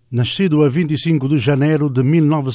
Nascido a 25 de janeiro de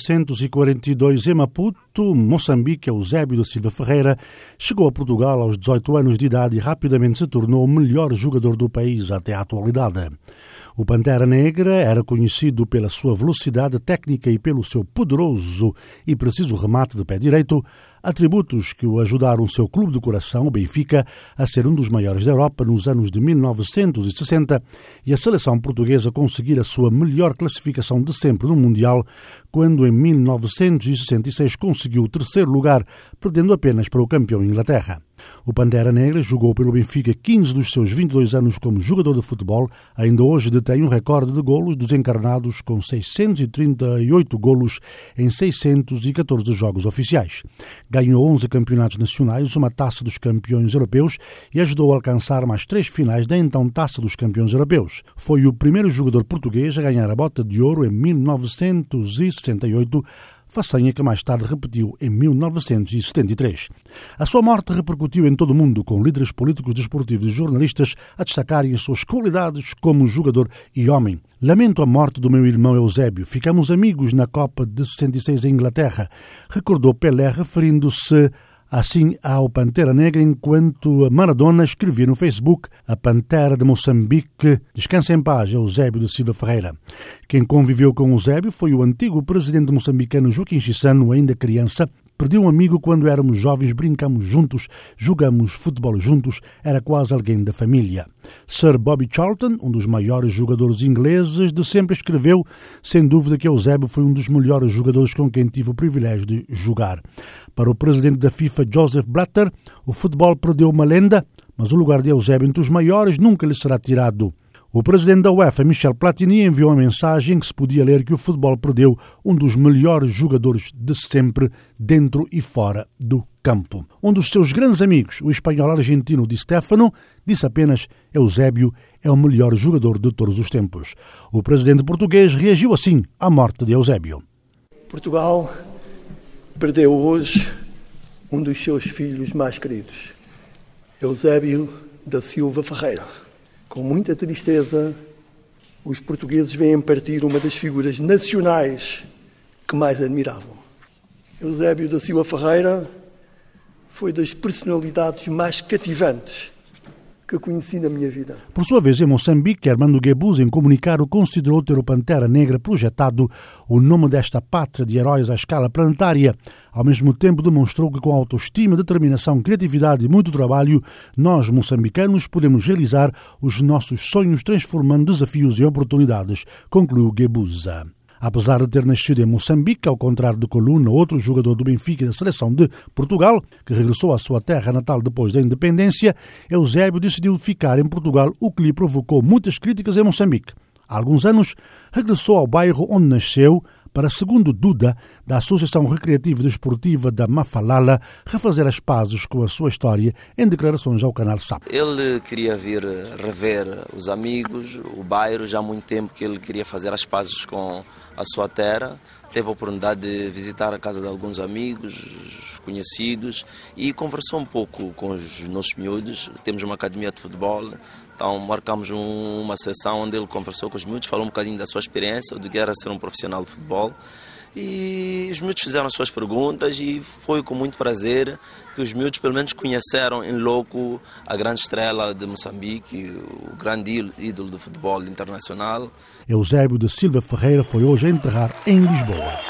1942 em Maputo, Moçambique, Eusébio da Silva Ferreira chegou a Portugal aos 18 anos de idade e rapidamente se tornou o melhor jogador do país até à atualidade. O Pantera Negra era conhecido pela sua velocidade técnica e pelo seu poderoso e preciso remate de pé direito, atributos que o ajudaram o seu clube de coração, o Benfica, a ser um dos maiores da Europa nos anos de 1960 e a seleção portuguesa conseguir a sua melhor classificação de sempre no Mundial, quando em 1966 conseguiu o terceiro lugar, perdendo apenas para o campeão Inglaterra. O Pantera Negra jogou pelo Benfica 15 dos seus 22 anos como jogador de futebol, ainda hoje detém um recorde de golos dos encarnados com 638 golos em 614 jogos oficiais. Ganhou 11 campeonatos nacionais, uma taça dos campeões europeus e ajudou a alcançar mais 3 finais da então taça dos campeões europeus. Foi o primeiro jogador português a ganhar a bota de ouro em 1968, façanha que mais tarde repetiu em 1973. A sua morte repercutiu em todo o mundo, com líderes políticos, desportivos e jornalistas a destacarem as suas qualidades como jogador e homem. Lamento a morte do meu irmão Eusébio. Ficamos amigos na Copa de 66 em Inglaterra, recordou Pelé, referindo-se assim ao Pantera Negra, enquanto Maradona escrevia no Facebook: a Pantera de Moçambique, descansa em paz, Eusébio da Silva Ferreira. Quem conviveu com Eusébio foi o antigo presidente moçambicano Joaquim Chissano, ainda criança. Perdi um amigo quando éramos jovens, brincamos juntos, jogamos futebol juntos, era quase alguém da família. Sir Bobby Charlton, um dos maiores jogadores ingleses de sempre, escreveu: sem dúvida que Eusébio foi um dos melhores jogadores com quem tive o privilégio de jogar. Para o presidente da FIFA, Joseph Blatter, o futebol perdeu uma lenda, mas o lugar de Eusébio entre os maiores nunca lhe será tirado. O presidente da UEFA, Michel Platini, enviou uma mensagem em que se podia ler que o futebol perdeu um dos melhores jogadores de sempre, dentro e fora do campo. Um dos seus grandes amigos, o espanhol argentino Di Stefano, disse apenas: Eusébio é o melhor jogador de todos os tempos. O presidente português reagiu assim à morte de Eusébio. Portugal perdeu hoje um dos seus filhos mais queridos, Eusébio da Silva Ferreira. Com muita tristeza, os portugueses veem partir uma das figuras nacionais que mais admiravam. Eusébio da Silva Ferreira foi das personalidades mais cativantes que conheci na minha vida. Por sua vez, em Moçambique, Armando Guebuza, em comunicado, considerou ter o Pantera Negra projetado o nome desta pátria de heróis à escala planetária. Ao mesmo tempo, demonstrou que com autoestima, determinação, criatividade e muito trabalho, nós, moçambicanos, podemos realizar os nossos sonhos transformando desafios em oportunidades, concluiu Guebuza. Apesar de ter nascido em Moçambique, ao contrário de Coluna, outro jogador do Benfica e da seleção de Portugal, que regressou à sua terra natal depois da independência, Eusébio decidiu ficar em Portugal, o que lhe provocou muitas críticas em Moçambique. Há alguns anos, regressou ao bairro onde nasceu, para, segundo Duda, da Associação Recreativa e Desportiva da Mafalala, refazer as pazes com a sua história em declarações ao canal SAP. Ele queria vir rever os amigos, o bairro, já há muito tempo que ele queria fazer as pazes com a sua terra. Teve a oportunidade de visitar a casa de alguns amigos, conhecidos, e conversou um pouco com os nossos miúdos. Temos uma academia de futebol, então marcamos uma sessão onde ele conversou com os miúdos, falou um bocadinho da sua experiência, do que era ser um profissional de futebol. E os miúdos fizeram as suas perguntas e foi com muito prazer que os miúdos pelo menos conheceram em loco a grande estrela de Moçambique, o grande ídolo do futebol internacional. Eusébio da Silva Ferreira foi hoje a enterrar em Lisboa.